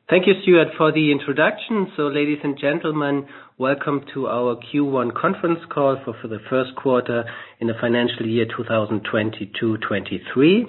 Thank you, Stuart, for the introduction. So, ladies and gentlemen, welcome to our Q1 conference call for the first quarter in the financial year 2022-23.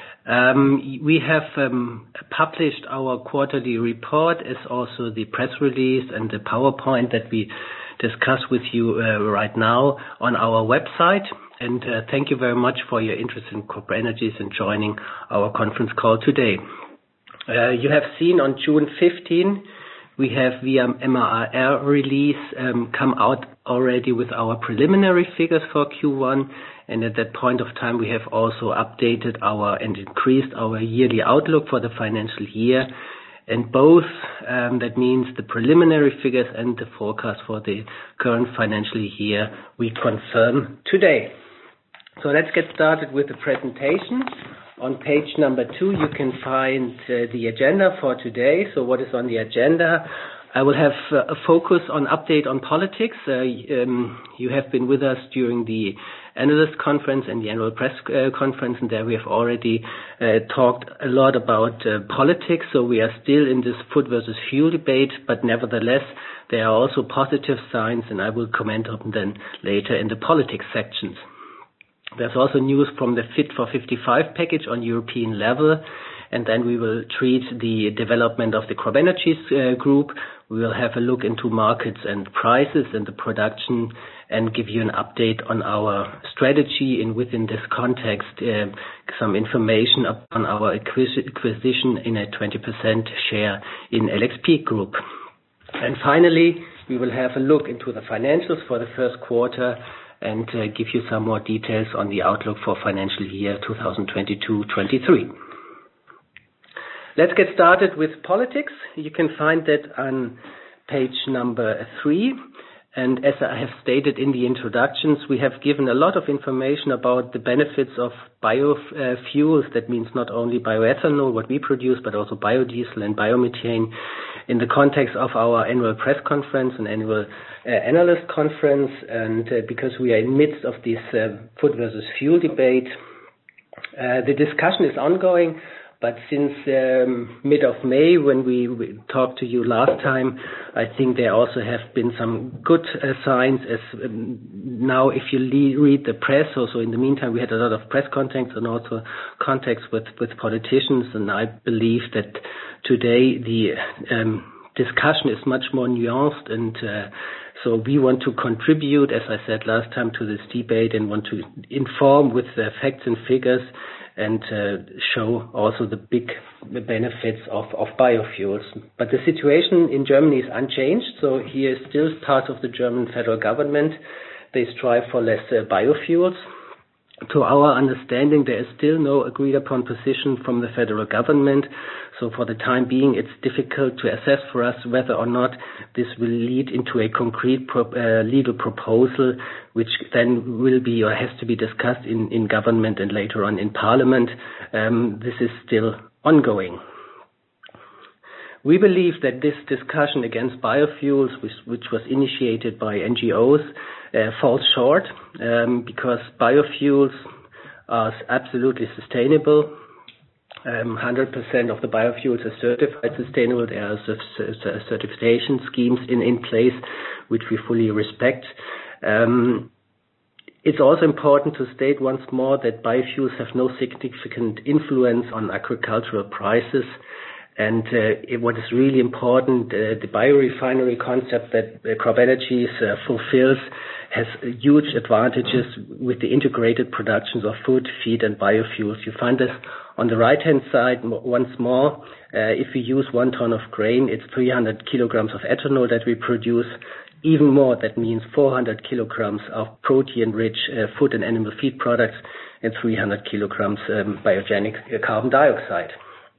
We have published our quarterly report as also the press release and the PowerPoint that we discuss with you right now on our website. And thank you very much for your interest in CropEnergies and joining our conference call today. You have seen on June 15, we have via MRR release come out already with our preliminary figures for Q1. And at that point of time, we have also updated and increased our yearly outlook for the financial year. And both, that means the preliminary figures and the forecast for the current financial year, we confirm today. So let's get started with the presentation. On page number 2, you can find the agenda for today. So what is on the agenda? I will have a focus on update on politics. You have been with us during the analyst conference and the annual press conference, and there we have already talked a lot about politics. So we are still in this food versus fuel debate, but nevertheless, there are also positive signs, and I will comment on them later in the politics sections. There's also news from the Fit for 55 package on European level, and then we will treat the development of the CropEnergies group. We will have a look into markets and prices and the production and give you an update on our strategy, and within this context, some information on our acquisition in a 20% share in LXP Group. And finally, we will have a look into the financials for the first quarter and give you some more details on the outlook for financial year 2022-23. Let's get started with politics. You can find that on page number 3. And as I have stated in the introductions, we have given a lot of information about the benefits of biofuels. That means not only bioethanol, what we produce, but also biodiesel and biomethane in the context of our annual press conference and annual analyst conference. And because we are in midst of this food versus fuel debate, the discussion is ongoing. But since mid of May, when we talked to you last time, I think there also have been some good signs. As now, if you read the press, also in the meantime, we had a lot of press contacts and also contacts with politicians. And I believe that today the discussion is much more nuanced. And so we want to contribute, as I said last time, to this debate and want to inform with the facts and figures and show also the big benefits of biofuels. But the situation in Germany is unchanged. So here is still part of the German federal government. They strive for less biofuels. To our understanding, there is still no agreed upon position from the federal government. So for the time being, it's difficult to assess for us whether or not this will lead into a concrete legal proposal, which then will be or has to be discussed in government and later on in parliament. This is still ongoing. We believe that this discussion against biofuels, which was initiated by NGOs, falls short because biofuels are absolutely sustainable. 100% of the biofuels are certified sustainable. There are certification schemes in place, which we fully respect. It's also important to state once more that biofuels have no significant influence on agricultural prices. And what is really important, the biorefinery concept that CropEnergies fulfills has huge advantages with the integrated productions of food, feed, and biofuels. You find this on the right-hand side once more. If we use 1 ton of grain, it's 300 kilograms of ethanol that we produce. Even more, that means 400 kilograms of protein-rich food and animal feed products and 300 kilograms biogenic carbon dioxide.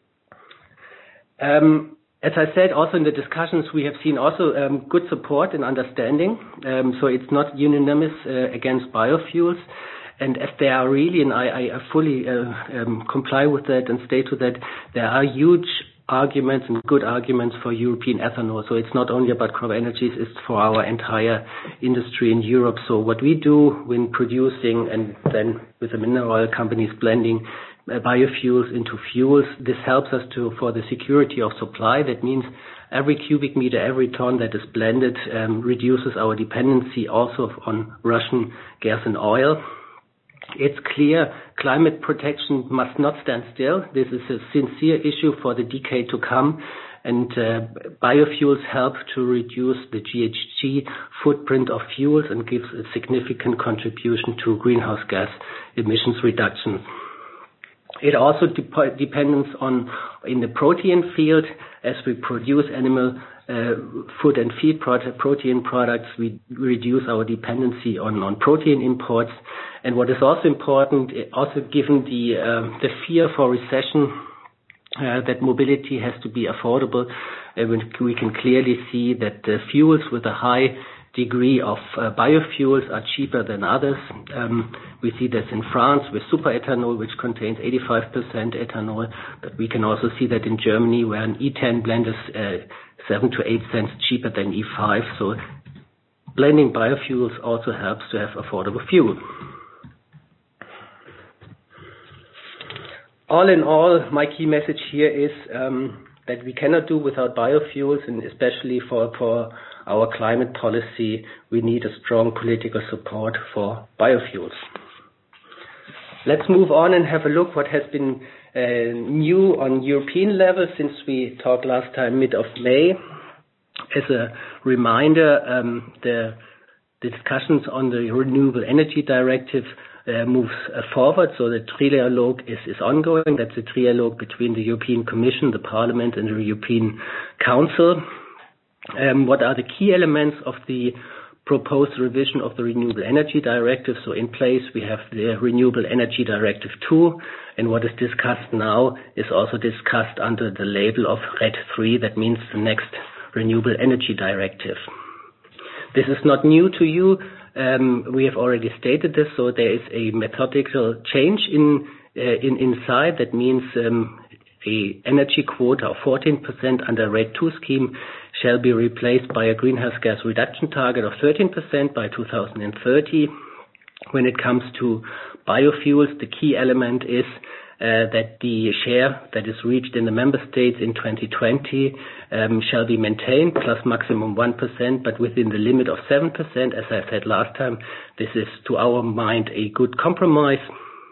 As I said, also in the discussions, we have seen also good support and understanding. So it's not unanimous against biofuels. And as they are really, and I fully comply with that and stay to that, there are huge arguments and good arguments for European ethanol. So it's not only about CropEnergies, it's for our entire industry in Europe. So what we do when producing and then with the mineral oil companies blending biofuels into fuels. This helps us for the security of supply. That means every cubic meter, every ton that is blended reduces our dependency also on Russian gas and oil. It's clear climate protection must not stand still. This is a sincere issue for the decade to come, and biofuels help to reduce the GHG footprint of fuels and gives a significant contribution to greenhouse gas emissions reduction. It also depends on in the protein field. As we produce animal food and feed protein products, we reduce our dependency on protein imports. And what is also important, also given the fear for recession, that mobility has to be affordable. We can clearly see that the fuels with a high degree of biofuels are cheaper than others. We see this in France with superethanol, which contains 85% ethanol, but we can also see that in Germany, where an E10 blend is 7 to 8 cents cheaper than E5. So blending biofuels also helps to have affordable fuel. All in all, my key message here is that we cannot do without biofuels, and especially for our climate policy, we need a strong political support for biofuels. Let's move on and have a look what has been new on European level since we talked last time, mid of May. As a reminder, the discussions on the Renewable Energy Directive moves forward. So the trialogue is ongoing. That's a trialogue between the European Commission, the Parliament, and the European Council. What are the key elements of the proposed revision of the Renewable Energy Directive? So in place, we have the Renewable Energy Directive 2, and what is discussed now is also discussed under the label of RED III. That means the next Renewable Energy Directive. This is not new to you. We have already stated this. So there is a methodical change inside. That means a energy quota of 14% under RED II scheme shall be replaced by a greenhouse gas reduction target of 13% by 2030. When it comes to biofuels, the key element is that the share that is reached in the member states in 2020 shall be maintained, plus maximum 1%, but within the limit of 7%. As I said last time, this is, to our mind, a good compromise.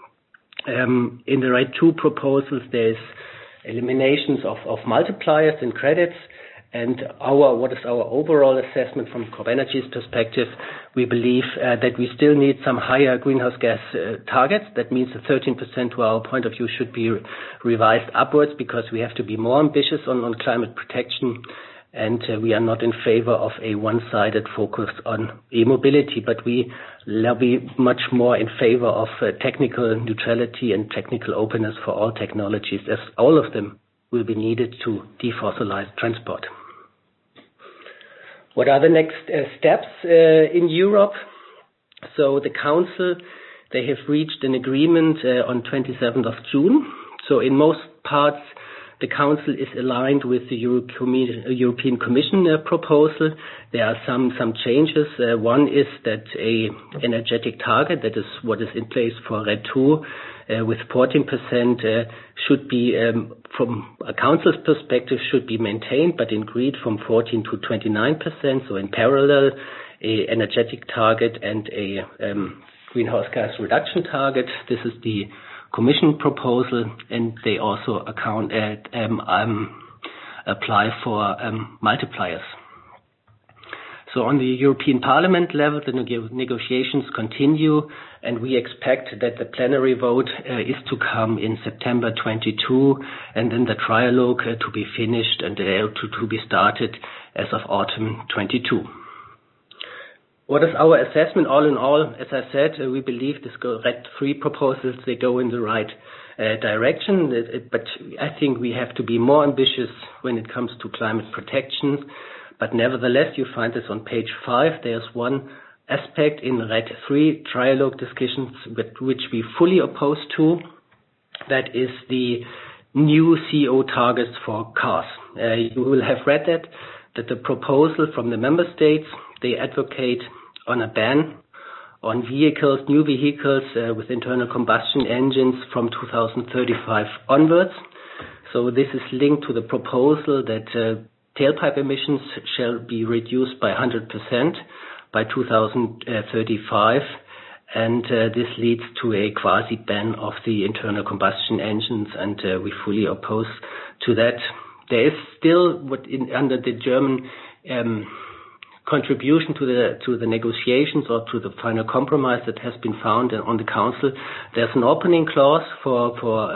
In the RED II proposals, there is eliminations of multipliers and credits. And what is our overall assessment from CropEnergies' perspective? We believe that we still need some higher greenhouse gas targets. That means the 13% to our point of view should be revised upwards, because we have to be more ambitious on climate protection. And we are not in favor of a one-sided focus on e-mobility, but we lobby much more in favor of technical neutrality and technical openness for all technologies, as all of them will be needed to defossilize transport. What are the next steps in Europe? So the Council, they have reached an agreement on 27th of June. So in most parts, the Council is aligned with the European Commission proposal. There are some changes. One is that a energetic target, that is what is in place for RED II, with 14% should be, from a Council's perspective, should be maintained, but increased from 14 to 29%. So in parallel, a energetic target and a greenhouse gas reduction target. This is the Commission proposal, and they also apply for multipliers. So on the European Parliament level, the negotiations continue, and we expect that the plenary vote is to come in September 22, and then the trialogue to be finished and to be started as of autumn 22. What is our assessment all in all? As I said, we believe this RED III proposals, they go in the right direction, but I think we have to be more ambitious when it comes to climate protection. But nevertheless, you find this on page 5. There's one aspect in RED III trialogue discussions which we fully oppose to. That is the new CO targets for cars. You will have read that the proposal from the member states, they advocate on a ban on vehicles, new vehicles with internal combustion engines from 2035 onwards. So this is linked to the proposal that tailpipe emissions shall be reduced by 100% by 2035. And this leads to a quasi-ban of the internal combustion engines, and we fully oppose to that. There is still under the German contribution to the negotiations or to the final compromise that has been found on the council. There's an opening clause for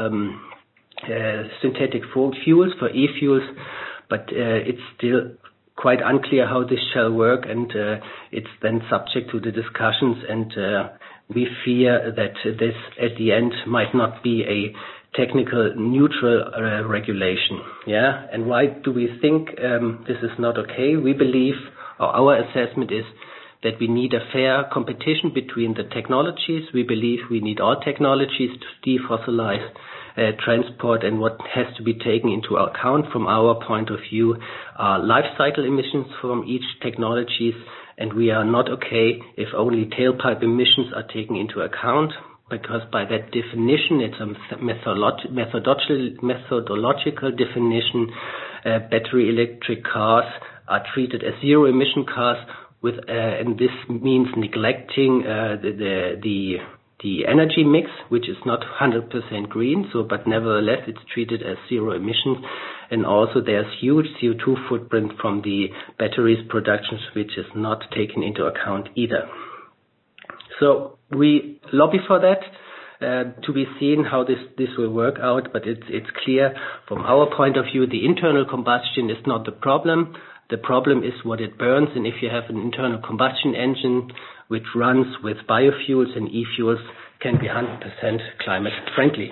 synthetic fuels, for e-fuels, but it's still quite unclear how this shall work, and it's then subject to the discussions, and we fear that this at the end might not be a technical neutral regulation. Yeah, and why do we think this is not okay? We believe, or our assessment is, that we need a fair competition between the technologies. We believe we need all technologies to defossilize transport, and what has to be taken into account from our point of view are life cycle emissions from each technologies, and we are not okay if only tailpipe emissions are taken into account, because by that definition, it's a methodological definition. Battery electric cars are treated as zero emission cars, and this means neglecting the energy mix, which is not 100% green, but nevertheless it's treated as zero emissions. And also there's huge CO2 footprint from the batteries productions, which is not taken into account either. So we lobby for that, to be seen how this will work out, but it's clear from our point of view, the internal combustion is not the problem. The problem is what it burns, and if you have an internal combustion engine which runs with biofuels and e-fuels, can be 100% climate friendly.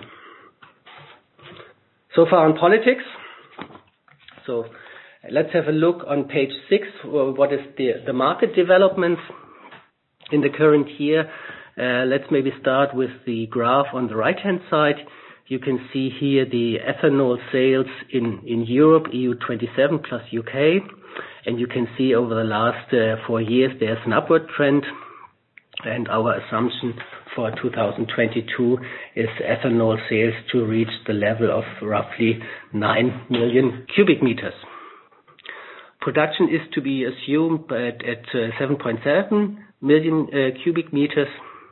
So far on politics. So let's have a look on page 6. What is the market developments in the current year? Let's maybe start with the graph on the right-hand side. You can see here the ethanol sales in Europe, EU27 plus UK. And you can see over the last 4 years, there's an upward trend. And our assumption for 2022 is ethanol sales to reach the level of roughly 9 million cubic meters. Production is to be assumed at 7.7 million cubic meters.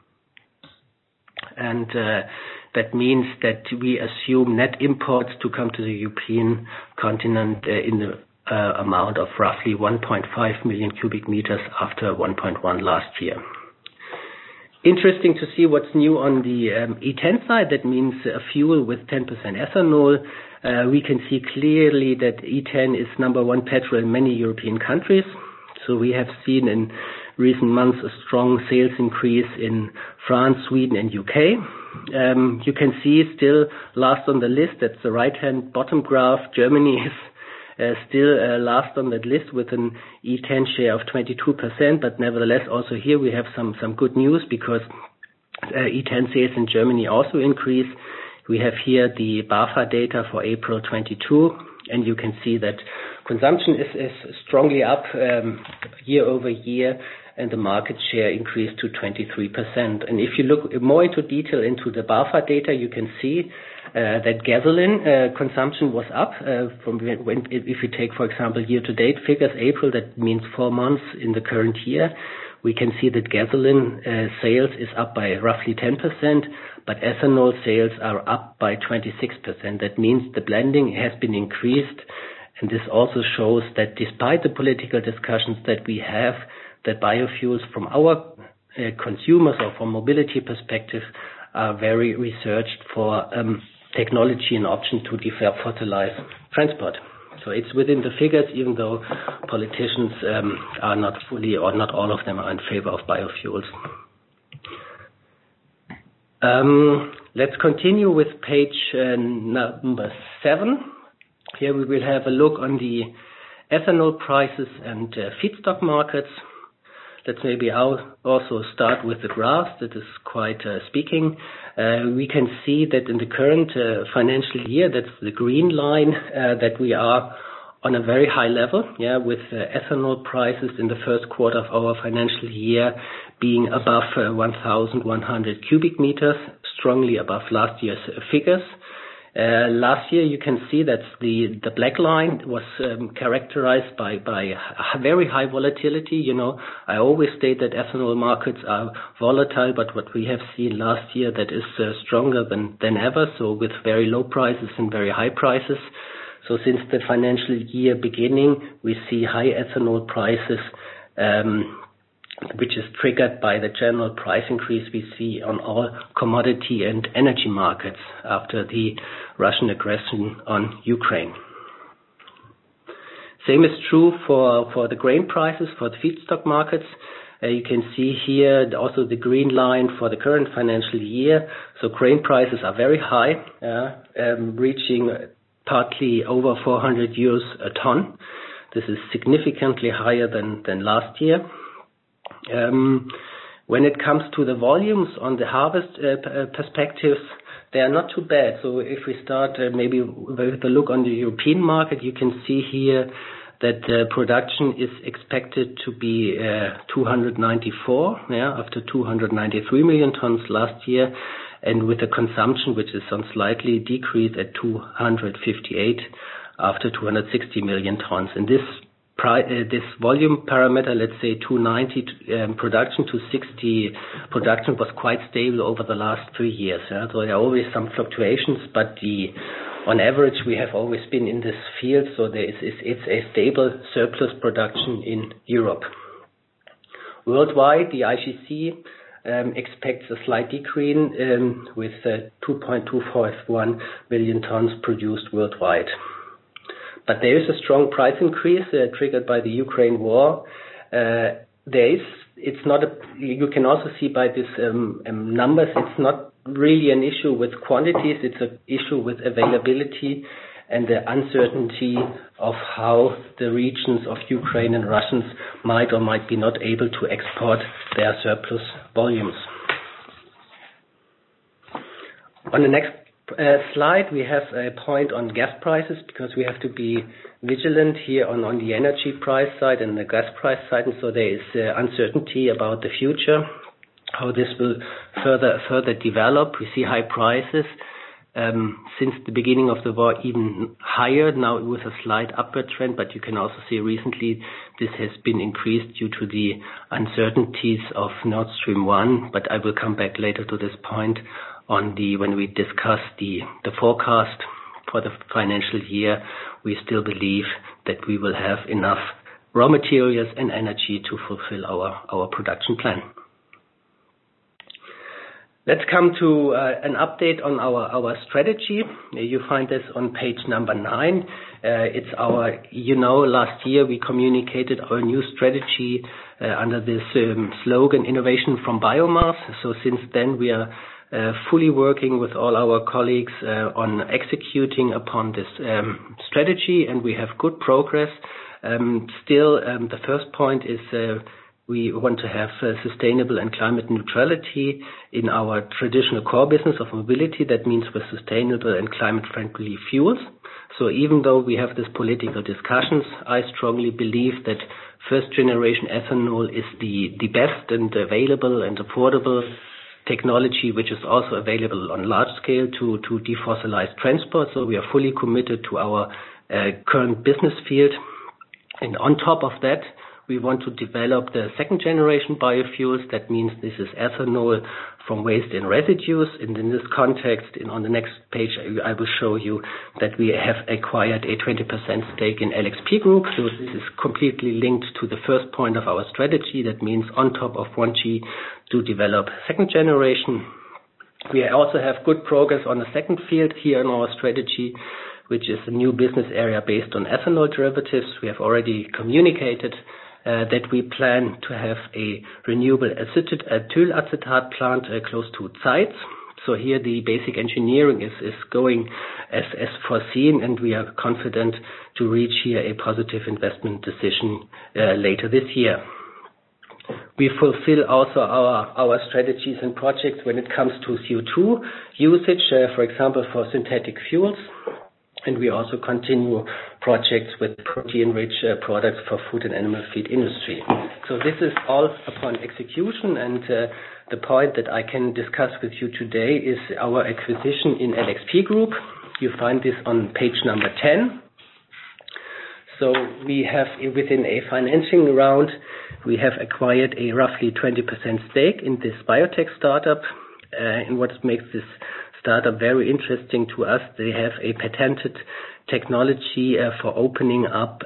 And that means that we assume net imports to come to the European continent in the amount of roughly 1.5 million cubic meters after 1.1 last year. Interesting to see what's new on the E10 side. That means a fuel with 10% ethanol. We can see clearly that E10 is number one petrol in many European countries. So we have seen in recent months a strong sales increase in France, Sweden, and UK. You can see still last on the list, that's the right-hand bottom graph, Germany is still last on that list with an E10 share of 22%, but nevertheless also here we have some good news, because E10 sales in Germany also increase. We have here the BAFA data for April 22, and you can see that consumption is strongly up year over year, and the market share increased to 23%. And if you look more into detail into the BAFA data, you can see that gasoline consumption was up from when, if you take, for example, year-to-date figures, April, that means 4 months in the current year, we can see that gasoline sales is up by roughly 10%, but ethanol sales are up by 26%. That means the blending has been increased, and this also shows that despite the political discussions that we have, that biofuels from our consumers or from mobility perspective are very researched for technology and option to defossilize transport. So it's within the figures, even though politicians are not fully, or not all of them are in favor of biofuels. Let's continue with page number 7. Here we will have a look on the ethanol prices and feedstock markets. Let's maybe also start with the graph that is quite speaking. We can see that in the current financial year, that's the green line, that we are on a very high level, with ethanol prices in the first quarter of our financial year being above 1,100 cubic meters, strongly above last year's figures. Last year, you can see that the black line was characterized by very high volatility. I always state that ethanol markets are volatile, but what we have seen last year that is stronger than ever. So with very low prices and very high prices. So since the financial year beginning, we see high ethanol prices, which is triggered by the general price increase we see on all commodity and energy markets after the Russian aggression on Ukraine. Same is true for the grain prices, for the feedstock markets. You can see here also the green line for the current financial year. So grain prices are very high, reaching partly over 400 euros a ton. This is significantly higher than last year. When it comes to the volumes on the harvest perspectives, they are not too bad. So if we start maybe with a look on the European market, you can see here that production is expected to be 294, after 293 million tons last year, and with a consumption which is on slightly decreased at 258 after 260 million tons. And this volume parameter, let's say 290 production to 60 production, was quite stable over the last 3 years. So there are always some fluctuations, but on average we have always been in this field. So it's a stable surplus production in Europe. Worldwide, the IGC expects a slight decrease with 2.241 million tons produced worldwide. But there is a strong price increase triggered by the Ukraine war. You can also see by these numbers, it's not really an issue with quantities, it's an issue with availability and the uncertainty of how the regions of Ukraine and Russians might or might be not able to export their surplus volumes. On the next slide, we have a point on gas prices, because we have to be vigilant here on the energy price side and the gas price side. And so there is uncertainty about the future, how this will further develop. We see high prices since the beginning of the war, even higher now with a slight upward trend. But you can also see recently this has been increased due to the uncertainties of Nord Stream 1. But I will come back later to this point when we discuss the forecast for the financial year. We still believe that we will have enough raw materials and energy to fulfill our production plan. Let's come to an update on our strategy. You find this on page number 9. It's last year we communicated our new strategy under this slogan, Innovation from Biomass. So since then we are fully working with all our colleagues on executing upon this strategy, and we have good progress. Still, the first point is we want to have sustainable and climate neutrality in our traditional core business of mobility. That means with sustainable and climate-friendly fuels. So even though we have these political discussions, I strongly believe that first-generation ethanol is the best and available and affordable technology, which is also available on large scale to defossilize transport. So we are fully committed to our current business field. And on top of that, we want to develop the second generation biofuels. That means this is ethanol from waste and residues. And in this context, on the next page, I will show you that we have acquired a 20% stake in LXP Group. So this is completely linked to the first point of our strategy. That means on top of 1G to develop second generation. We also have good progress on the second field here in our strategy, which is a new business area based on ethanol derivatives. We have already communicated that we plan to have a renewable ethyl acetate plant close to Zeitz. So here the basic engineering is going as foreseen, and we are confident to reach here a positive investment decision later this year. We fulfill also our strategies and projects when it comes to CO2 usage, for example, for synthetic fuels. And we also continue projects with protein-rich products for food and animal feed industry. So this is all upon execution, and the point that I can discuss with you today is our acquisition in LXP Group. You find this on page number 10. So we have, within a financing round, we have acquired a roughly 20% stake in this biotech startup. And what makes this startup very interesting to us, they have a patented technology for opening up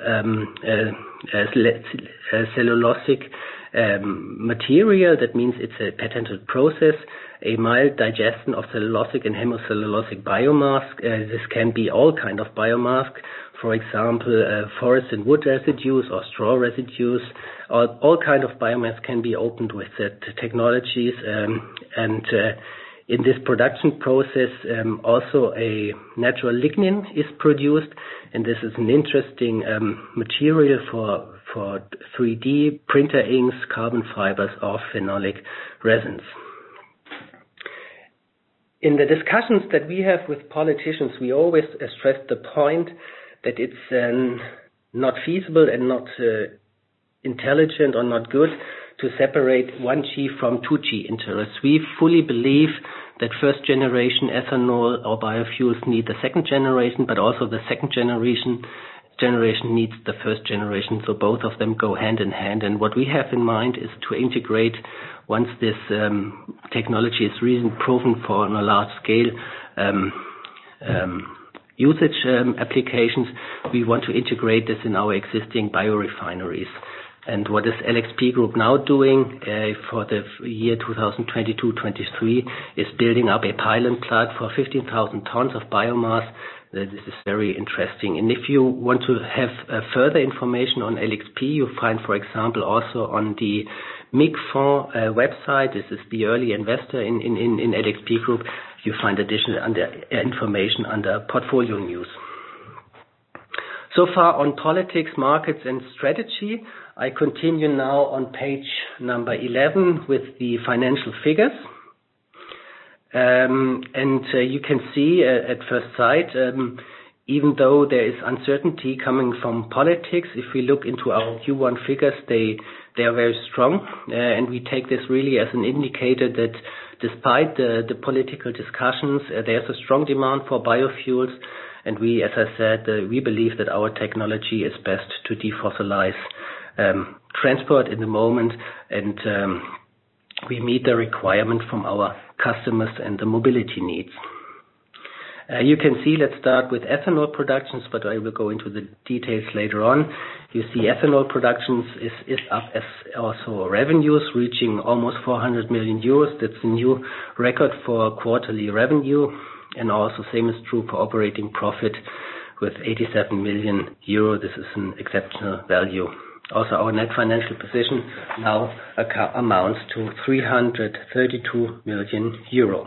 cellulosic material. That means it's a patented process, a mild digestion of cellulosic and hemicellulosic biomass. This can be all kind of biomass, for example, forest and wood residues or straw residues. All kind of biomass can be opened with the technologies, and in this production process, also a natural lignin is produced, and this is an interesting material for 3D printer inks, carbon fibers, or phenolic resins. In the discussions that we have with politicians, we always stress the point that it's not feasible and not intelligent or not good to separate 1G from 2G interests. We fully believe that first generation ethanol or biofuels need the second generation, but also the second generation needs the first generation. So both of them go hand in hand. And what we have in mind is to integrate, once this technology is really proven for on a large scale usage applications, we want to integrate this in our existing biorefineries. And what is LXP Group now doing for the year 2022-23 is building up a pilot plant for 15,000 tons of biomass. This is very interesting. And if you want to have further information on LXP, you find, for example, also on the MIG-Fonds website. This is the early investor in LXP Group. You find additional information under portfolio news. So far on politics, markets, and strategy. I continue now on page number 11 with the financial figures. You can see at first sight, even though there is uncertainty coming from politics, if we look into our Q1 figures, they are very strong. And we take this really as an indicator that despite the political discussions, there's a strong demand for biofuels. And we, as I said, we believe that our technology is best to defossilize transport in the moment, and we meet the requirement from our customers and the mobility needs. You can see, let's start with ethanol productions, but I will go into the details later on. You see ethanol productions is up as also revenues, reaching almost 400 million euros. That's a new record for quarterly revenue, and also same is true for operating profit with 87 million euro. This is an exceptional value. Also, our net financial position now amounts to 332 million euro.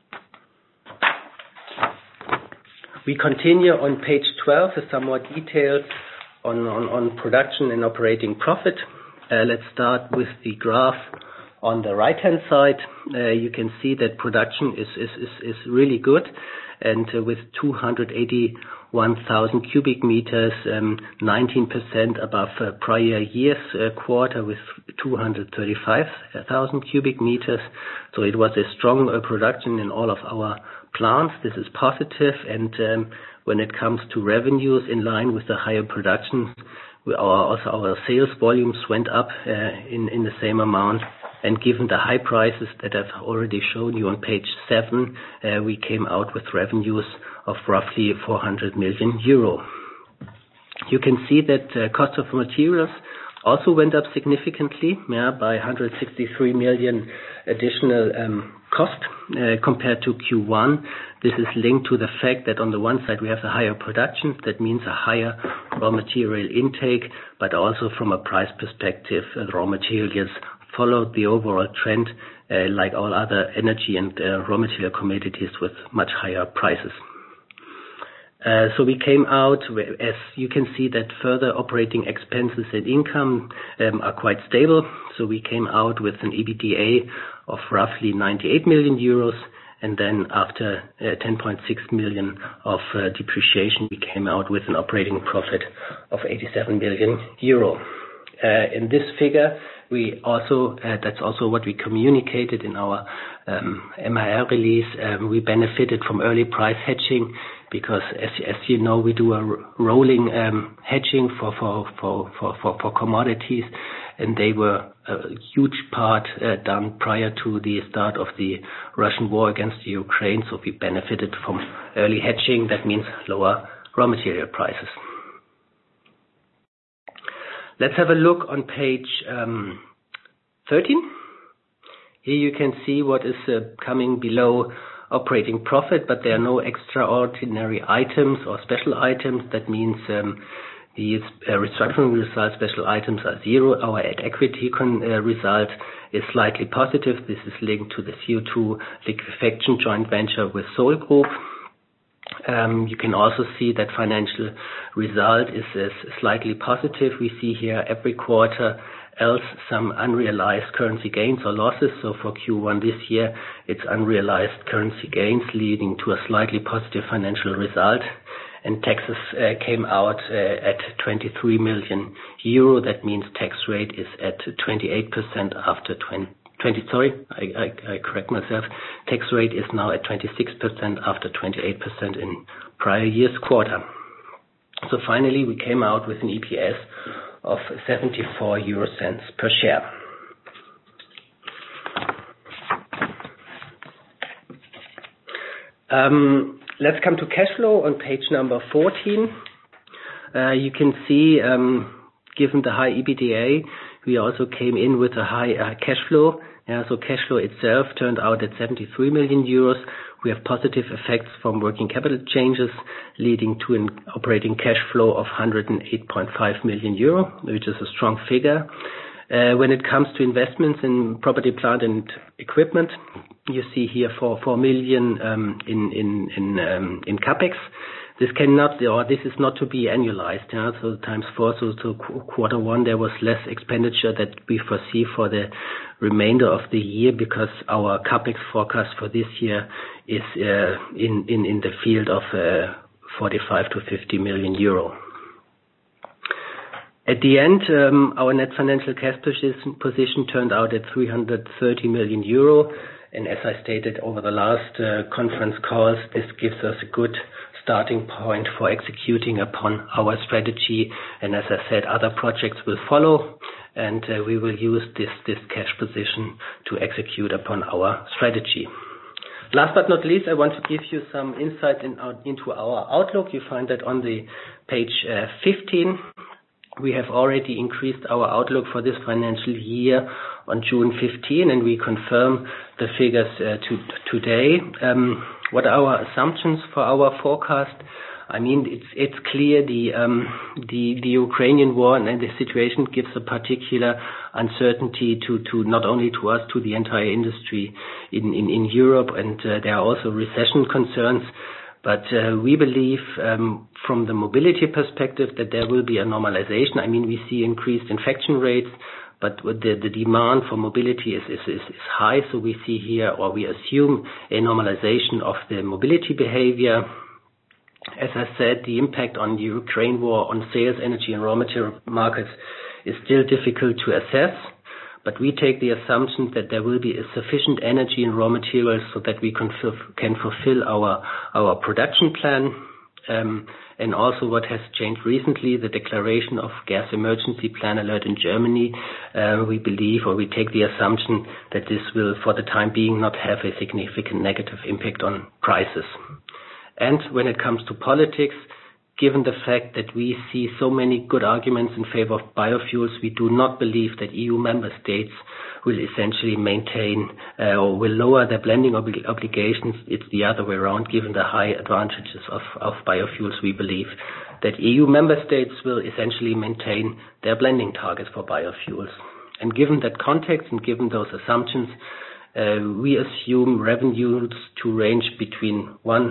We continue on page 12 with some more details on production and operating profit. Let's start with the graph on the right-hand side. You can see that production is really good, and with 281,000 cubic meters, 19% above prior year's quarter with 235,000 cubic meters. So it was a strong production in all of our plants. This is positive, and when it comes to revenues, in line with the higher production, also our sales volumes went up in the same amount. And given the high prices that I've already shown you on page 7, we came out with revenues of roughly 400 million euro. You can see that cost of materials also went up significantly, by 163 million additional cost compared to Q1. This is linked to the fact that on the one side we have a higher production, that means a higher raw material intake, but also from a price perspective, raw materials followed the overall trend like all other energy and raw material commodities with much higher prices. So we came out, as you can see, that further operating expenses and income are quite stable. So we came out with an EBITDA of roughly 98 million euros and then after 10.6 million of depreciation, we came out with an operating profit of 87 million euro. In this figure, we also, that's also what we communicated in our MIR release. We benefited from early price hedging because, as you know, we do a rolling hedging for commodities, and they were a huge part done prior to the start of the Russian war against Ukraine. So we benefited from early hedging. That means lower raw material prices. Let's have a look on page 13. Here you can see what is coming below operating profit, but there are no extraordinary items or special items. That means these restructuring results, special items are zero. Our equity result is slightly positive. This is linked to the CO2 liquefaction joint venture with Sol Group. You can also see that financial result is slightly positive. We see here every quarter else some unrealized currency gains or losses. So for Q1 this year, it's unrealized currency gains leading to a slightly positive financial result. And taxes came out at 23 million euro. That means tax rate is at 28% after 20. Sorry, I correct myself. Tax rate is now at 26% after 28% in prior year's quarter. So finally, we came out with an EPS of 74 euro cents per share. Let's come to cash flow on page number 14. You can see, given the high EBITDA, we also came in with a high cash flow. So cash flow itself turned out at 73 million euros. We have positive effects from working capital changes, leading to an operating cash flow of 108.5 million euro, which is a strong figure. When it comes to investments in property, plant, and equipment, you see here 4 million in capex. This cannot, or this is not to be annualized. So times 4, so quarter 1 there was less expenditure that we foresee for the remainder of the year, because our capex forecast for this year is in the field of 45 to 50 million euro. At the end, our net financial cash position turned out at 330 million euro. And as I stated over the last conference calls, this gives us a good starting point for executing upon our strategy. And as I said, other projects will follow, and we will use this cash position to execute upon our strategy. Last but not least, I want to give you some insight into our outlook. You find that on the page 15. We have already increased our outlook for this financial year on June 15, and we confirm the figures today. What are our assumptions for our forecast? I mean, it's clear the Ukrainian war and the situation gives a particular uncertainty to not only to us, to the entire industry in Europe, and there are also recession concerns. But we believe from the mobility perspective that there will be a normalization. I mean, we see increased infection rates, but the demand for mobility is high. So we see here, or we assume, a normalization of the mobility behavior. As I said, the impact on the Ukraine war on sales, energy, and raw material markets is still difficult to assess. But we take the assumption that there will be a sufficient energy and raw materials so that we can fulfill our production plan. And also what has changed recently, the declaration of gas emergency plan alert in Germany, we believe, or we take the assumption that this will, for the time being, not have a significant negative impact on prices. And when it comes to politics, given the fact that we see so many good arguments in favor of biofuels, we do not believe that EU member states will essentially maintain or will lower their blending obligations. It's the other way around. Given the high advantages of biofuels, we believe that EU member states will essentially maintain their blending targets for biofuels. And given that context and given those assumptions, we assume revenues to range between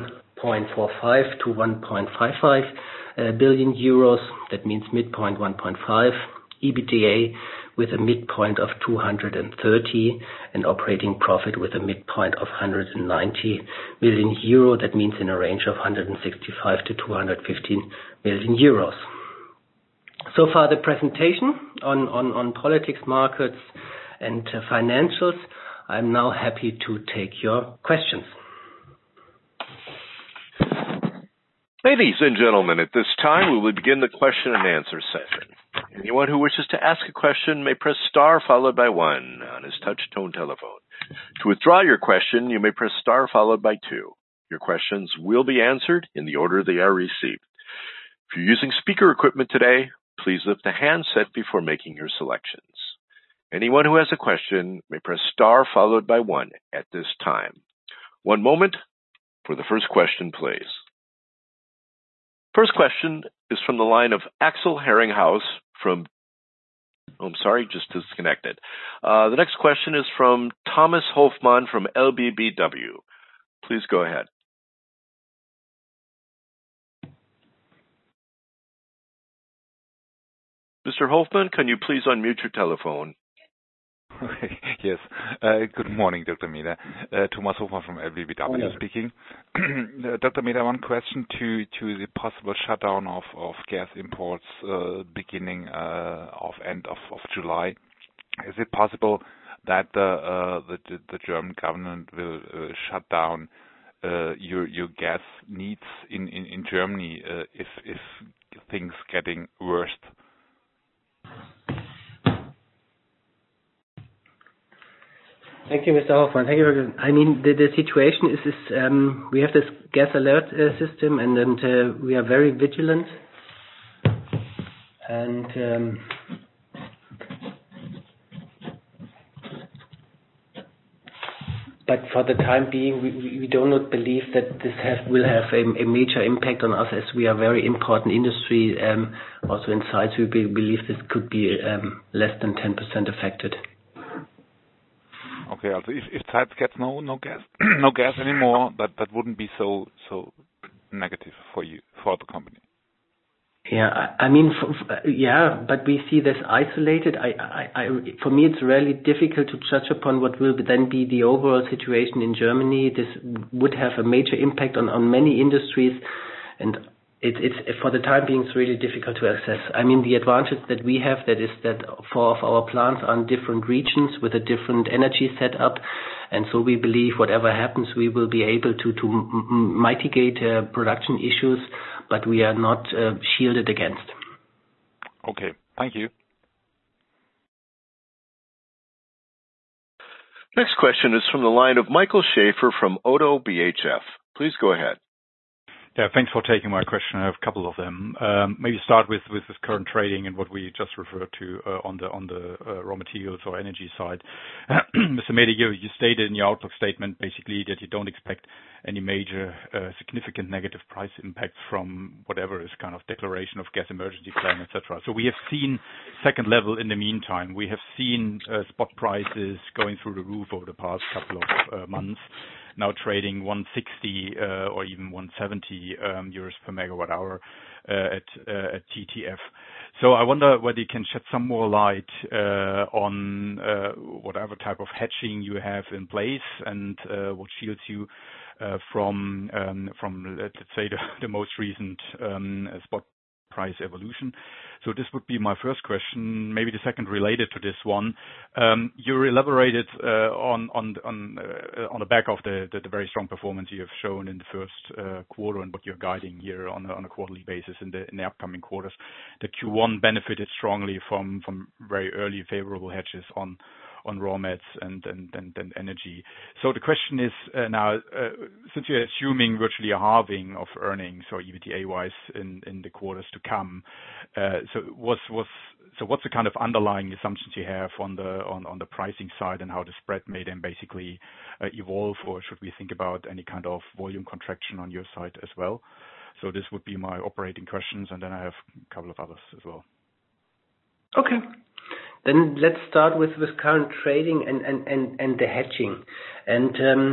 1.45 to 1.55 billion euros. That means midpoint 1.5. EBITDA with a midpoint of 230 and operating profit with a midpoint of 190 million euro. That means in a range of 165 to 215 million euros. So far the presentation on politics, markets and financials. I'm now happy to take your questions. Ladies and gentlemen, at this time we will begin the question and answer session. Anyone who wishes to ask a question may press star followed by 1 on his touch-tone telephone. To withdraw your question, you may press star followed by 2. Your questions will be answered in the order they are received. If you're using speaker equipment today, please lift the handset before making your selections. Anyone who has a question may press star followed by 1 at this time. One moment for the first question, please. First question is from the line of Axel Herringhaus from... Oh, I'm sorry, just disconnected. The next question is from Thomas Hofmann from LBBW. Please go ahead. Mr. Hofmann, can you please unmute your telephone? Yes. Good morning, Dr. Meeder. Thomas Hofmann from LBBW speaking. Dr. Meeder, one question to the possible shutdown of gas imports beginning of end of July. Is it possible that the German government will shut down your gas needs in Germany if things getting worse? Thank you, Mr. Hoffmann. Thank you. I mean, the situation is we have this gas alert system, and we are very vigilant. And but for the time being, we do not believe that this will have a major impact on us, as we are a very important industry. Also in size, we believe this could be less than 10% affected. Okay, also if Zeitz gets no gas no gas anymore, that wouldn't be so negative for you, for the company. Yeah, I mean, but we see this isolated. For me, it's really difficult to judge upon what will then be the overall situation in Germany. This would have a major impact on many industries, and it's for the time being, it's really difficult to assess. I mean, the advantage that we have is that 4 of our plants are in different regions with a different energy setup, and so we believe whatever happens, we will be able to mitigate production issues, but we are not shielded against. Okay, thank you. Next question is from the line of Michael Schaefer from ODDO BHF. Please go ahead. Yeah, thanks for taking my question. I have a couple of them. Maybe start with this current trading and what we just referred to on the raw materials or energy side. Mr. Meeder, you stated in your outlook statement basically that you don't expect any major significant negative price impacts from whatever is kind of declaration of gas emergency plan, etc. So we have seen second level in the meantime. We have seen spot prices going through the roof over the past couple of months, now trading 160 or even 170 euros per megawatt hour at TTF. So I wonder whether you can shed some more light on whatever type of hedging you have in place and what shields you from let's say the most recent spot price evolution. So this would be my first question. Maybe the second related to this one. You elaborated on the back of the very strong performance you have shown in the first quarter and what you're guiding here on a quarterly basis in the upcoming quarters. The Q1 benefited strongly from very early favorable hedges on raw mats and energy. So the question is now, since you're assuming virtually a halving of earnings or EBITDA-wise in the quarters to come, so what's the kind of underlying assumptions you have on the pricing side and how the spread may then basically evolve, or should we think about any kind of volume contraction on your side as well? So this would be my operating questions, and then I have a couple of others as well. Okay. Then let's start with current trading and the hedging. And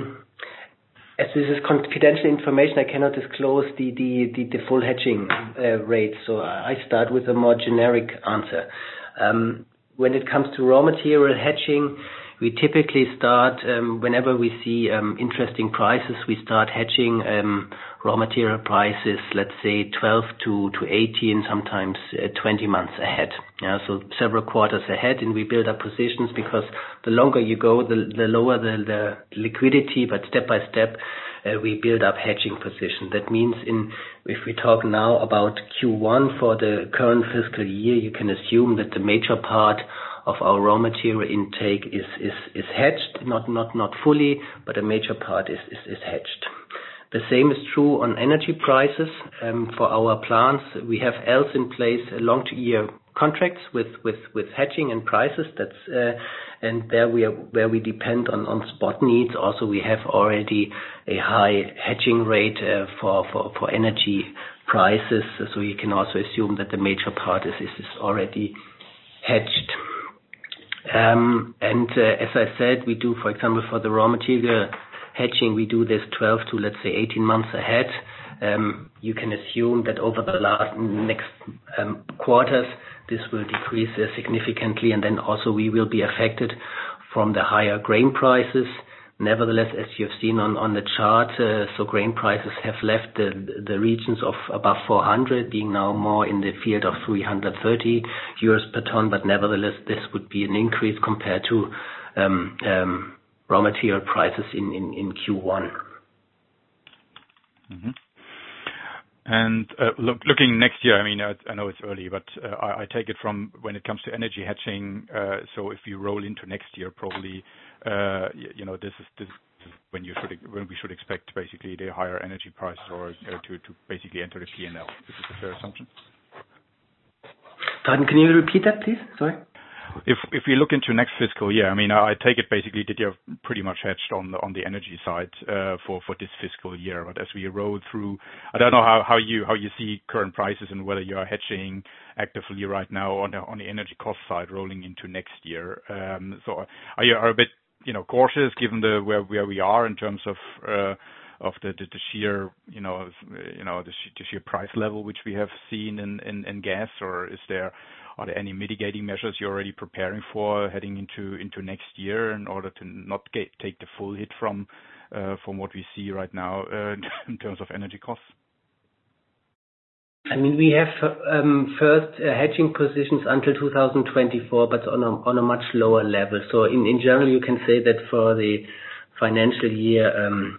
as this is confidential information, I cannot disclose the full hedging rate. So I start with a more generic answer. When it comes to raw material hedging, we typically start, whenever we see interesting prices, we start hedging raw material prices, let's say 12 to 18, sometimes 20 months ahead. Yeah, so several quarters ahead, and we build up positions because the longer you go, the lower the liquidity, but step by step, we build up hedging position. That means if we talk now about Q1 for the current fiscal year, you can assume that the major part of our raw material intake is hedged, not fully, but a major part is hedged. The same is true on energy prices. For our plants, we have else in place long-year contracts with hedging and prices. And there where we depend on spot needs. Also, we have already a high hedging rate for energy prices. So you can also assume that the major part is already hedged. As I said, we do, for example, for the raw material hedging, we do this 12 to, let's say, 18 months ahead. You can assume that over the next quarters, this will decrease significantly, and then also we will be affected from the higher grain prices. Nevertheless, as you have seen on the chart, so grain prices have left the regions of above 400, being now more in the field of 330 euros per ton. But nevertheless, this would be an increase compared to raw material prices in Q1. Mm-hmm. And looking next year, I mean, I know it's early, but I take it from when it comes to energy hedging. So if you roll into next year, probably, this is when we should expect basically the higher energy prices or to basically enter the P&L. Is this a fair assumption? Pardon, can you repeat that, please? Sorry. If we look into next fiscal year, I mean, I take it basically that you're pretty much hedged on the energy side for this fiscal year. But as we roll through, I don't know how you see current prices and whether you are hedging actively right now on the energy cost side rolling into next year. So are you a bit cautious given where we are in terms of the sheer the sheer price level which we have seen in gas, or are there any mitigating measures you're already preparing for heading into next year in order to not take the full hit from what we see right now in terms of energy costs? I mean, we have first hedging positions until 2024, but on a much lower level. So in general, you can say that for the financial year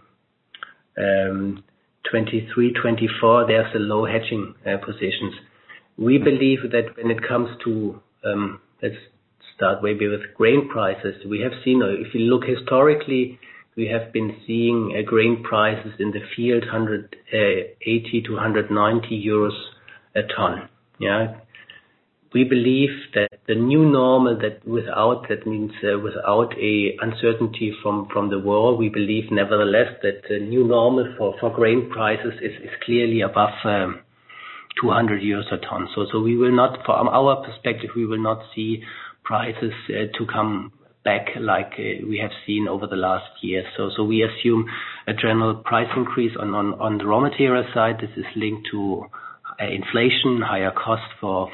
23-24, there's a low hedging positions. We believe that when it comes to, let's start maybe with grain prices, we have seen, if you look historically, we have been seeing grain prices in the field 180 to 190 euros a ton. Yeah. We believe that the new normal without a uncertainty from the war, we believe nevertheless that the new normal for grain prices is clearly above 200 euros a ton. So we will not, from our perspective, we will not see prices to come back like we have seen over the last year. So we assume a general price increase on the raw material side. This is linked to inflation, higher costs for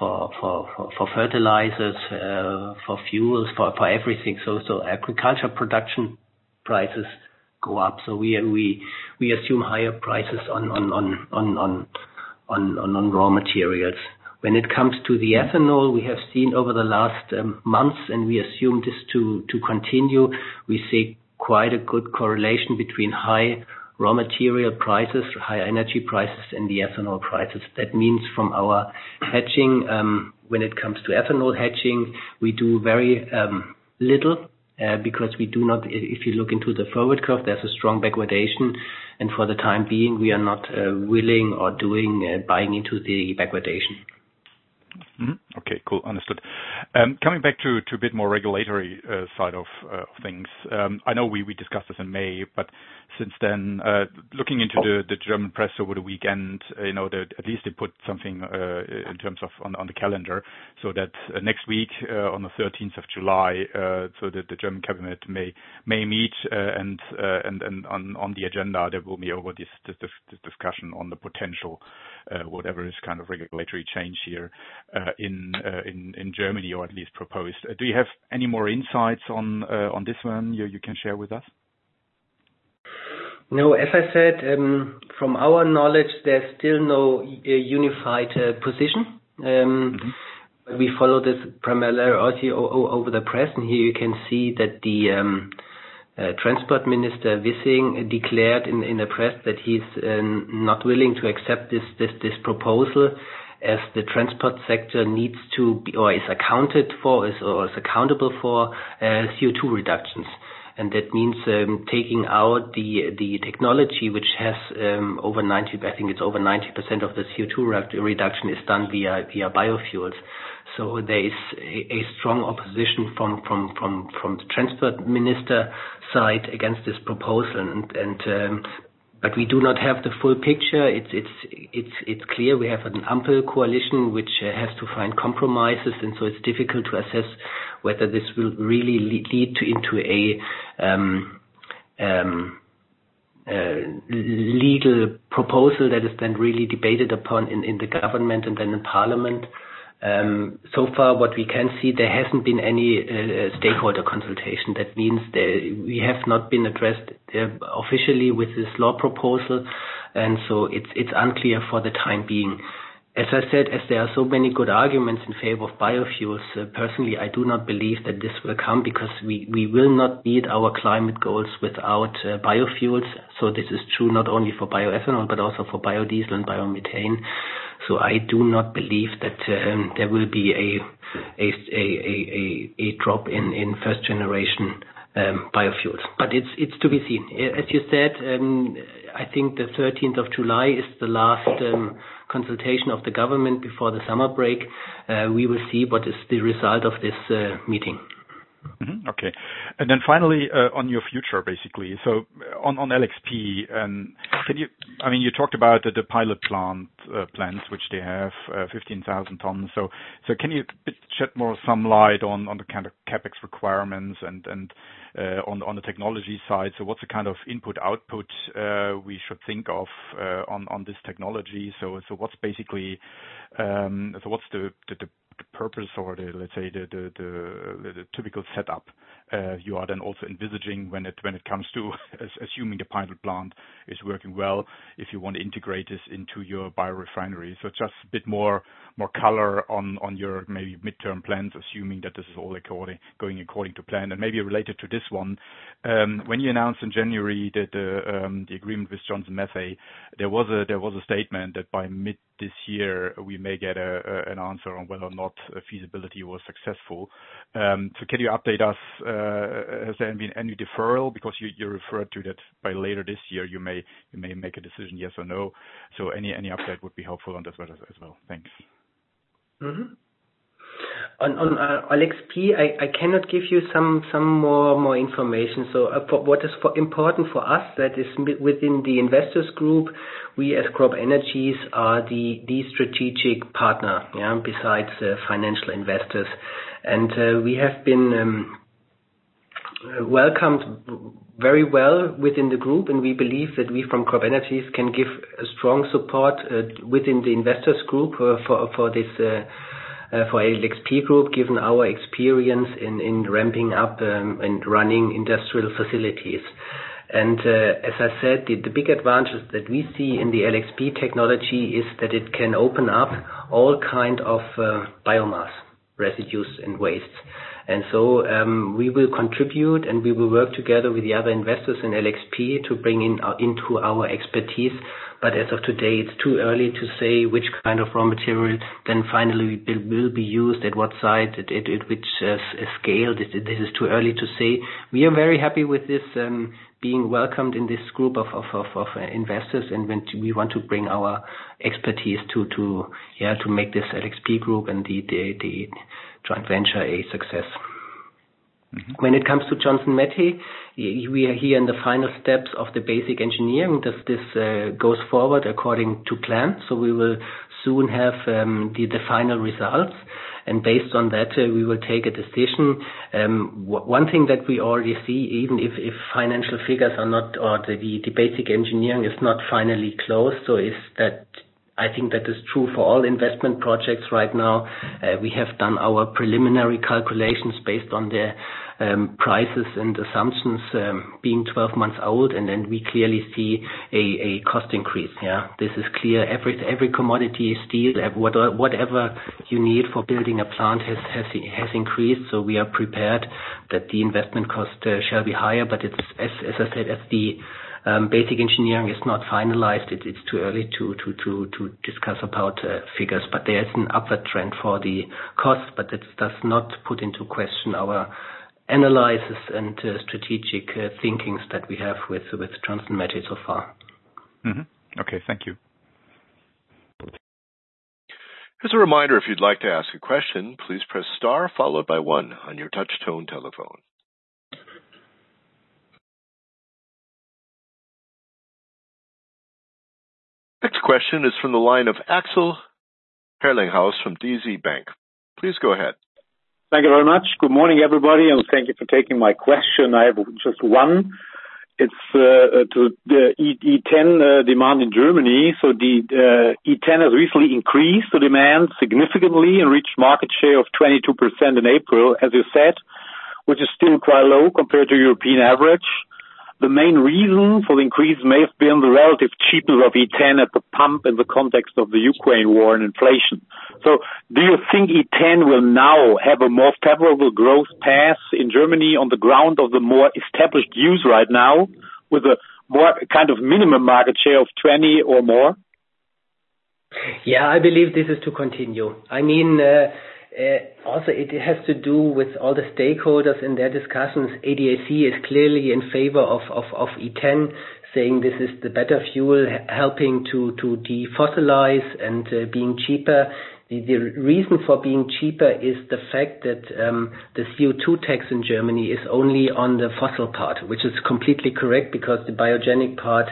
fertilizers, for fuels, for everything. So agriculture production prices go up. So we assume higher prices on raw materials. When it comes to the ethanol, we have seen over the last months, and we assume this to continue. We see quite a good correlation between high raw material prices, high energy prices, and the ethanol prices. That means from our hedging, when it comes to ethanol hedging, we do very little because we do not. If you look into the forward curve, there's a strong backwardation. And for the time being, we are not willing or buying into the backwardation. Mm-hmm. Okay, cool. Understood. Coming back to a bit more regulatory side of things, I know we discussed this in May, but since then, looking into the German press over the weekend, at least they put something in terms of on the calendar, so that next week on the 13th of July, so that the German cabinet may meet and on the agenda there will be over this discussion on the potential whatever is kind of regulatory change here in in Germany, or at least proposed. Do you have any more insights on this one you can share with us? No, as I said, from our knowledge, there's still no unified position. We follow this primarily also over the press, and here you can see that the Transport Minister Wissing declared in the press that he's not willing to accept this proposal, as the transport sector needs to be, or is accounted for, or is accountable for CO2 reductions. And that means taking out the technology which has over 90%, I think it's over 90% of the CO2 reduction is done via biofuels. So there is a strong opposition from the transport minister side against this proposal, but we do not have the full picture. It's clear we have an Ampel coalition which has to find compromises, and so it's difficult to assess whether this will really lead into a legal proposal that is then really debated upon in the government and then in parliament. So far, what we can see, there hasn't been any stakeholder consultation. That means we have not been addressed officially with this law proposal, and so it's unclear for the time being. As I said, as there are so many good arguments in favor of biofuels, personally, I do not believe that this will come, because we will not meet our climate goals without biofuels. So this is true not only for bioethanol, but also for biodiesel and biomethane. So I do not believe that there will be a drop in first generation biofuels. But it's to be seen. As you said, I think the 13th of July is the last consultation of the government before the summer break. We will see what is the result of this meeting. Okay. And then finally, on your future, basically. So on LXP, you talked about the pilot plants, which they have 15,000 tons. So can you shed some light on the kind of capex requirements and on the technology side? So what's the kind of input-output we should think of on this technology? So what's basically what's the purpose, or let's say the typical setup you are then also envisaging when it comes to assuming the pilot plant is working well, if you want to integrate this into your biorefinery. So just a bit more color on your maybe midterm plans, assuming that this is all going according to plan. And maybe related to this one, when you announced in January that the agreement with Johnson Matthey, there was a statement that by mid this year we may get an answer on whether or not feasibility was successful. So can you update us? Has there been any deferral? Because you referred to that by later this year you may make a decision, yes or no. So any update would be helpful on this as well. Thanks. Mm-hmm. On LXP, I cannot give you some more information. So what is important for us, that is within the investors group, we as CropEnergies are the strategic partner, besides financial investors. And we have been welcomed very well within the group, and we believe that we from CropEnergies can give a strong support within the investors group for this for LXP Group, given our experience in ramping up and running industrial facilities. And as I said, the big advantage that we see in the LXP technology is that it can open up all kind of biomass residues and wastes. And so we will contribute, and we will work together with the other investors in LXP to bring into our expertise. But as of today, it's too early to say which kind of raw material then finally will be used, at what site, at which scale. This is too early to say. We are very happy with this being welcomed in this group of investors, and when we want to bring our expertise to make this LXP Group and the joint venture a success. Mm-hmm. When it comes to Johnson Matthey, we are here in the final steps of the basic engineering. This goes forward according to plan, so we will soon have the final results, and based on that we will take a decision. One thing that we already see, even if financial figures are not, or the basic engineering is not finally closed, so is that I think that is true for all investment projects right now. We have done our preliminary calculations based on the prices and assumptions being 12 months old, and then we clearly see a cost increase. Yeah, this is clear. Every commodity, steel, whatever you need for building a plant has increased. So we are prepared that the investment cost shall be higher, but it's as I said, as the basic engineering is not finalized. It's too early to discuss about figures, but there is an upward trend for the costs, but it does not put into question our analysis and strategic thinkings that we have with Johnson Matthey so far. Mm-hmm. Okay, thank you. As a reminder, if you'd like to ask a question, please press star followed by 1 on your touch-tone telephone. Next question is from the line of Axel Herlinghaus from DZ Bank. Please go ahead. Thank you very much. Good morning, everybody, and thank you for taking my question. I have just one. It's to the E10 demand in Germany. So the E10 has recently increased the demand significantly and reached market share of 22% in April, as you said, which is still quite low compared to European average. The main reason for the increase may have been the relative cheapness of E10 at the pump in the context of the Ukraine war and inflation. So do you think E10 will now have a more favorable growth path in Germany on the ground of the more established use right now with a more kind of minimum market share of 20 or more? Yeah, I believe this is to continue. I mean, also, it has to do with all the stakeholders in their discussions. ADAC is clearly in favor of E10, saying this is the better fuel, helping to defossilize and being cheaper. The reason for being cheaper is the fact that the CO2 tax in Germany is only on the fossil part, which is completely correct because the biogenic part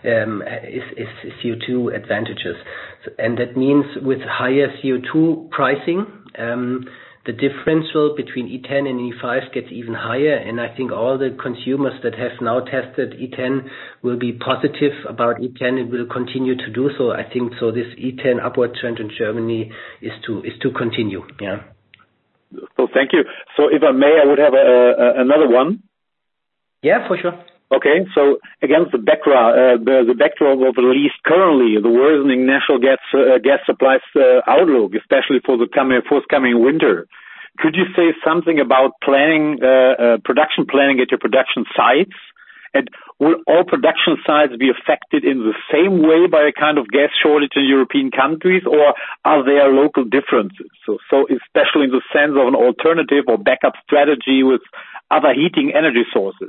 is CO2 advantages. And that means with higher CO2 pricing, the differential between E10 and E5 gets even higher, and I think all the consumers that have now tested E10 will be positive about E10 and will continue to do so. I think so. This E10 upward trend in Germany is to continue. Yeah. So thank you. So if I may, I would have another one. Yeah, for sure. Okay, so against the background, the backdrop of at least currently the worsening natural gas supply outlook, especially for the forthcoming winter, could you say something about planning, production planning at your production sites? And will all production sites be affected in the same way by a kind of gas shortage in European countries, or are there local differences? So especially in the sense of an alternative or backup strategy with other heating energy sources.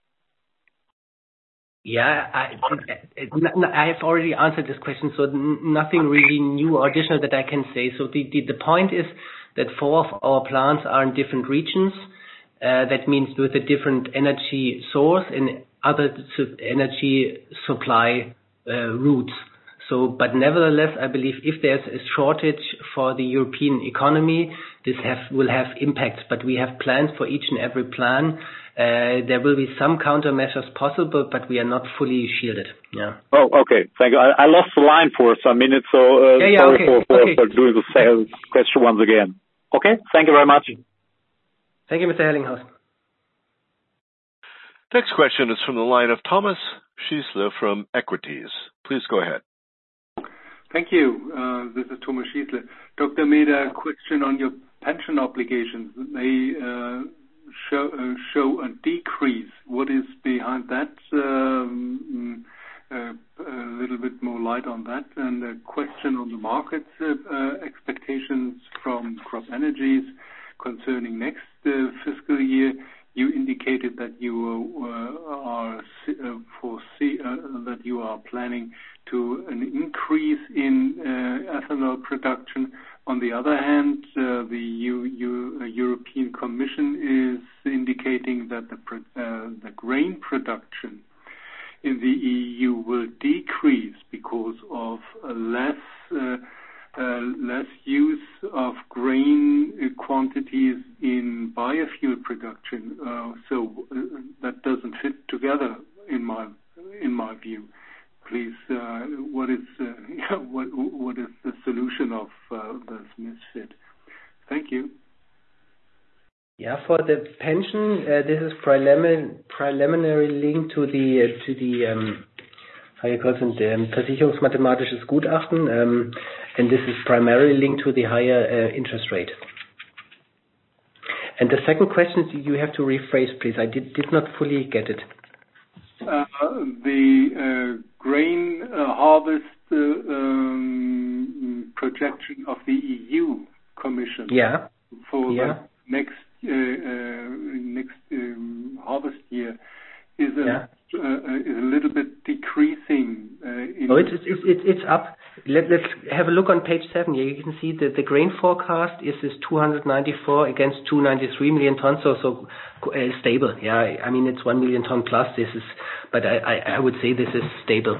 Yeah, I have already answered this question, so nothing really new or additional that I can say. So the point is that 4 of our plants are in different regions. That means with a different energy source and other energy supply routes. So, but nevertheless, I believe if there's a shortage for the European economy, this will have impacts. But we have plans for each and every plan. There will be some countermeasures possible, but we are not fully shielded. Yeah. Oh, okay. Thank you. I lost the line for some minutes, so sorry for doing the same question once again. Okay. Thank you very much. Thank you, Mr. Herlinghaus. Next question is from the line of Thomas Schießle from Equities. Please go ahead. Thank you. This is Thomas Schießle. Dr. Meeder, question on your pension obligations. They show a decrease. What is behind that? A little bit more light on that. And a question on the market expectations from CropEnergies concerning next fiscal year. You indicated that you that you are planning to an increase in ethanol production. On the other hand, the European Commission is indicating that the grain production in the EU will decrease because of less use of grain quantities in biofuel production. So that doesn't fit together in my view. please, what is the solution of this misfit? Thank you. Yeah, for the pension, this is preliminary linked to the how you call it, versicherungsmathematisches Gutachten, and this is primarily linked to the higher interest rate. And the second question, you have to rephrase, please. I did not fully get it. The grain harvest projection of the EU Commission for the next harvest year is a little bit decreasing. It's up. Let's have a look on page 7 here. You can see that the grain forecast is 294 against 293 million tons, so stable. Yeah, I mean it's 1 million ton plus. This is, but I would say this is stable.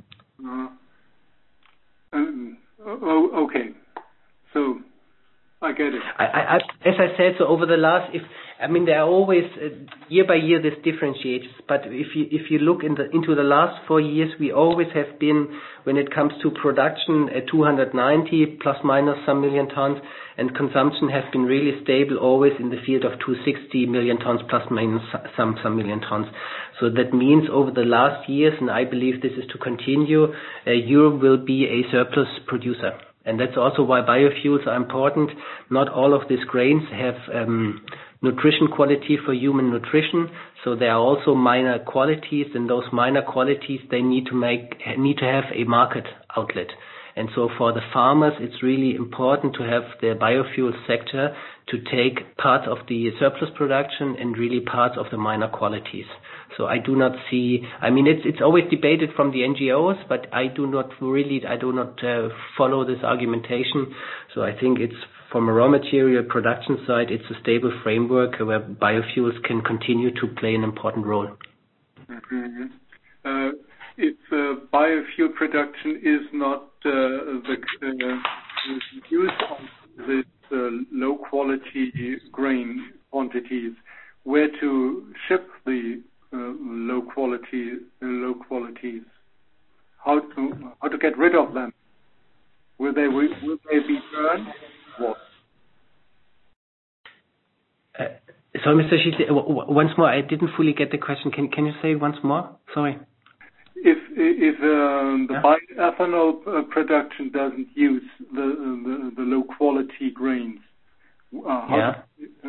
Okay, so I get it. As I said, so over the last, there are always year by year this differentiates. But if you look into the last 4 years, we always have been, when it comes to production, at 290 plus minus some million tons, and consumption has been really stable, always in the field of 260 million tons plus minus some million tons. So that means over the last years, and I believe this is to continue, Europe will be a surplus producer. And that's also why biofuels are important. Not all of these grains have nutrition quality for human nutrition, so there are also minor qualities, and those minor qualities they need to have a market outlet. And so for the farmers, it's really important to have the biofuel sector to take part of the surplus production and really parts of the minor qualities. So I do not see, it's always debated from the NGOs, but I do not follow this argumentation. So I think it's, from a raw material production side, it's a stable framework where biofuels can continue to play an important role. Mm-hmm. If biofuel production is not the use of this low quality grain quantities, where to ship the low qualities? How to get rid of them? Will they be burned? What? Sorry, Mr. Schiedle, once more, I didn't fully get the question. Can you say it once more? Sorry. If the bioethanol production doesn't use the low quality grains, how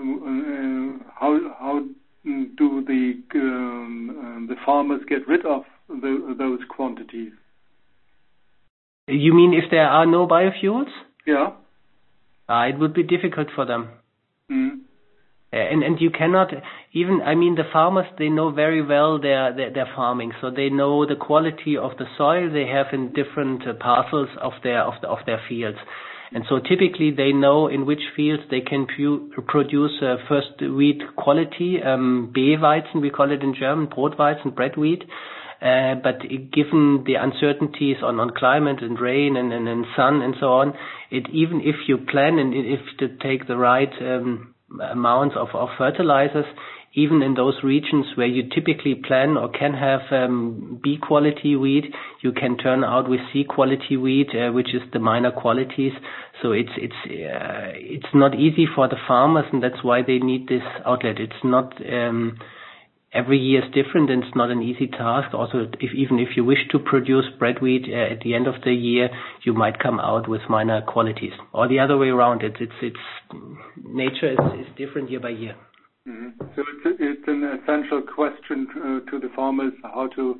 do the farmers get rid of those quantities? You mean if there are no biofuels? Yeah. It would be difficult for them. Mm. And you cannot even, the farmers, they know very well their farming, so they know the quality of the soil they have in different parcels of their fields. And so typically they know in which fields they can produce first wheat quality, B-Weizen, we call it in German, Brotweizen, bread wheat. But given the uncertainties on climate and rain and sun and so on, even if you plan and if you take the right amounts of fertilizers, even in those regions where you typically plan or can have B quality wheat, you can turn out with C quality wheat, which is the minor qualities. So it's not easy for the farmers, and that's why they need this outlet. It's not every year is different, and it's not an easy task. Also, even if you wish to produce bread wheat at the end of the year, you might come out with minor qualities. Or the other way around. It's nature is different year by year. Mm-hmm. So it's an essential question to the farmers how to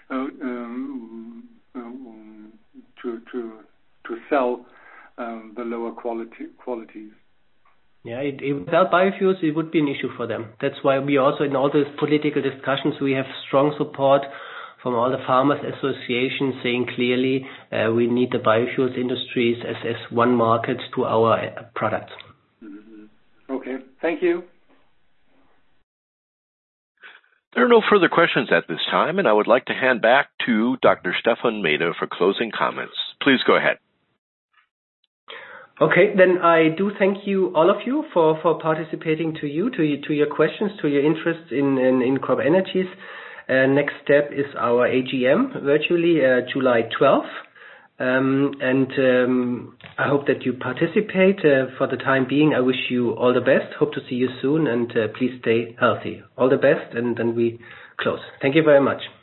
sell the lower qualities. Yeah, without biofuels, it would be an issue for them. That's why we also, in all these political discussions, we have strong support from all the farmers' associations saying clearly we need the biofuels industries as one market to our products. Mm-hmm. Okay, thank you. There are no further questions at this time, and I would like to hand back to Dr. Stefan Meder for closing comments. Please go ahead. Okay, then I do thank you, all of you, for participating to your questions, to your interest in CropEnergies. Next step is our AGM virtually, July 12th. I hope that you participate. For the time being, I wish you all the best. Hope to see you soon, and please stay healthy. All the best, and then we close. Thank you very much.